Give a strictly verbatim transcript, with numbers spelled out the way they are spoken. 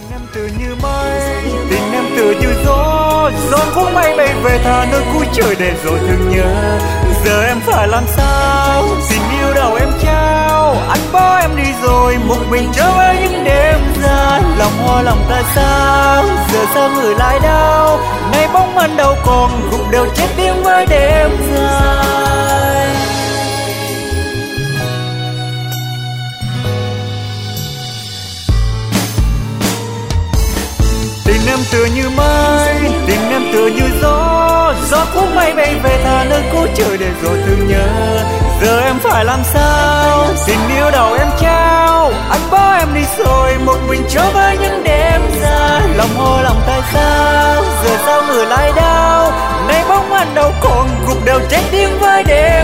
em tựa như mây, tình em tựa như gió, gió cuốn mây bay về thả nơi cuối trời để rồi thương nhớ. Giờ em phải làm sao, tình yêu đâu em trao, anh bỏ em đi rồi một mình trở với những đêm dài. Lòng hoa lòng ta sao, giờ sao người lại đau, nay bóng anh đâu còn, gục đầu chết tiếng với đêm dài. Tình em tựa như mây, tình em tựa như gió, gió cuốn mây bay về thả nơi cuối trời để rồi thương nhớ. Giờ em phải làm sao, tình yêu đâu em trao, anh bỏ em đi rồi một mình trở với những đêm dài. Lòng hoa lòng tại sao, giờ sao người lại đau, nay bóng anh đâu còn, gục đầu chết tiếng với đêm.